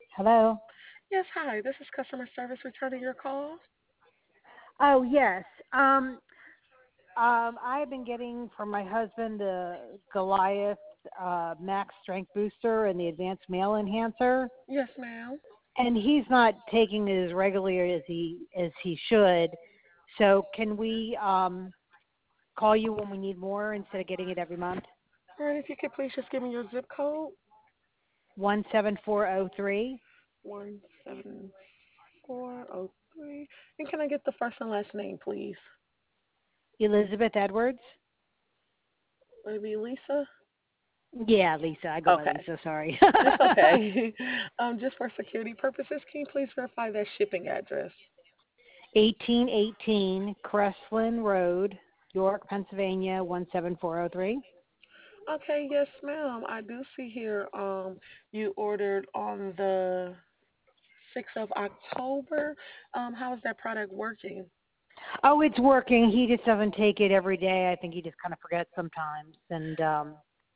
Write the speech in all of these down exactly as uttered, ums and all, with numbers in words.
Hello. Yes, hi. This is customer service returning your call. Oh yes. Um, um, I've been getting from my husband the Goliath uh, Max Strength Booster and the Advanced Male Enhancer, Yes, ma'am. and he's not taking it as regularly as he as he should. So can we um, call you when we need more instead of getting it every month? All right, if you could please just give me your zip code. One seven four zero three. One seven four zero three. And can I get the first and last name, please? Elizabeth Edwards. Maybe Lisa? Yeah, Lisa. I go by Okay. Lisa. Sorry. It's okay. um, just for security purposes, can you please verify that shipping address? eighteen eighteen Crestline Road, York, Pennsylvania, one seven four zero three. Okay, yes, ma'am. I do see here um you ordered on the sixth of October. Um, how is that product working? Oh, it's working. He just doesn't take it every day. I think he just kind of forgets sometimes. And um,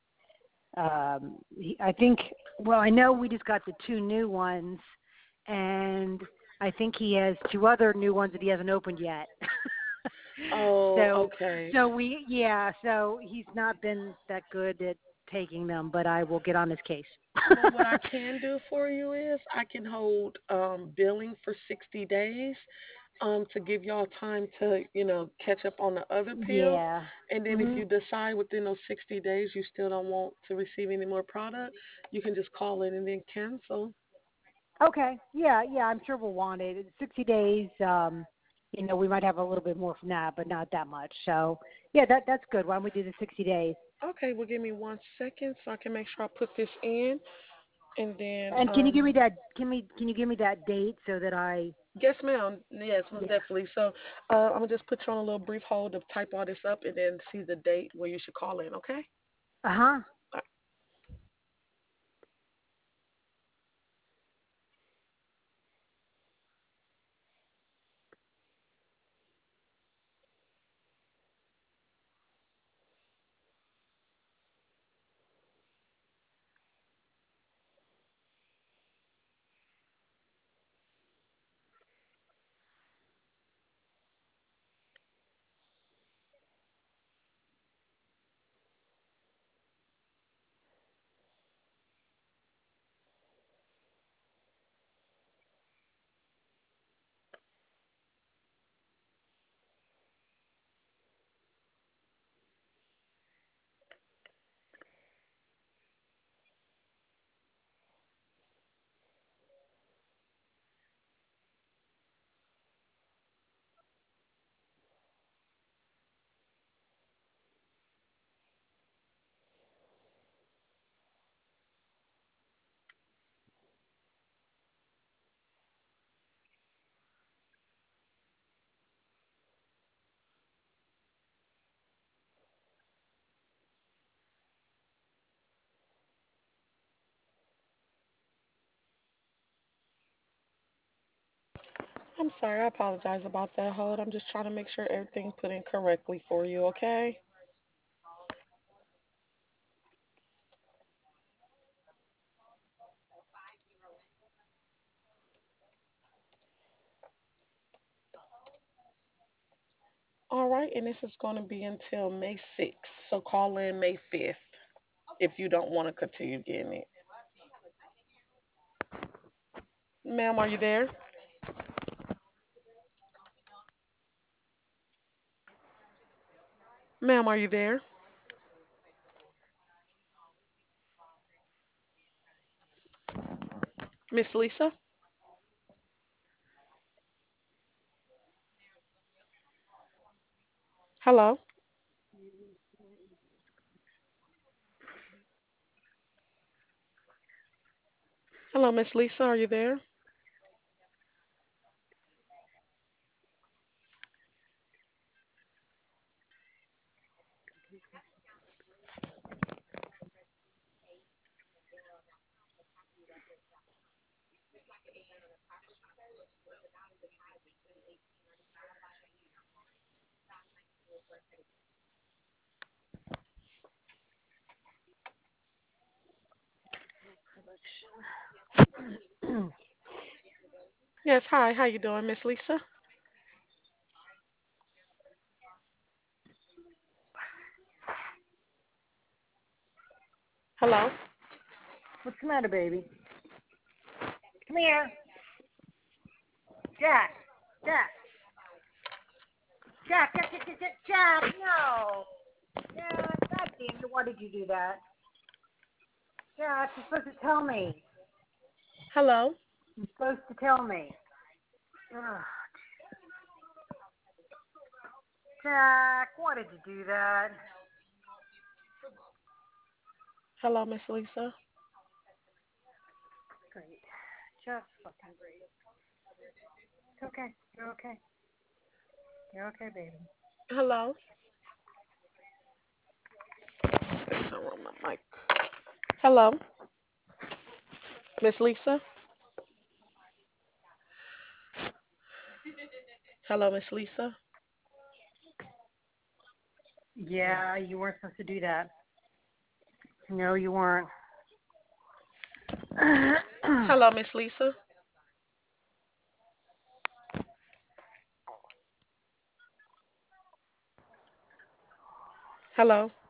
um, he, I think, well, I know we just got the two new ones, and I think he has two other new ones that he hasn't opened yet. Oh, so, okay. so we, yeah, so he's not been that good at taking them, but I will get on his case. Well, what I can do for you is I can hold um, billing for sixty days um, to give y'all time to, you know, catch up on the other pills. Yeah. And then if Mhm. you decide within those sixty days you still don't want to receive any more product, you can just call in and then cancel. Okay. Yeah, yeah, I'm sure we'll want it. It's sixty days, um, you know, we might have a little bit more from that, but not that much. So, yeah, that that's good. Why don't we do the sixty days? Okay, well, give me one second so I can make sure I put this in. And then, And can you give um, me that can me can you give me that date so that I yes, ma'am. Yes, most yeah. definitely. So uh, I'm going to just put you on a little brief hold to type all this up and then see the date where you should call in, okay? Uh-huh. I'm sorry, I apologize about that hold. I'm just trying to make sure everything's put in correctly for you, okay? All right, and this is going to be until May sixth. So call in May fifth if you don't want to continue getting it. Ma'am, are you there? Ma'am, are you there? Miss Lisa? Hello? Hello, Miss Lisa, are you there? Yes, hi. How you doing, Miss Lisa? Hello. What's the matter, baby? Come here. Jack. Jack. Jack, Jack, Jack, Jack, Jack, Jack, no. Jack, God damn it, why did you do that? Jack, you're supposed to tell me. Hello. You're supposed to tell me. Ugh. Jack, why did you do that? Hello, Miss Lisa. Great. Just fucking great. It's okay. You're okay. You're okay, baby. Hello. There's something wrong with my mic. Hello, Miss Lisa. Hello, Miss Lisa. Yeah, you weren't supposed to do that. No, you weren't. Hello, Miss Lisa. Hello.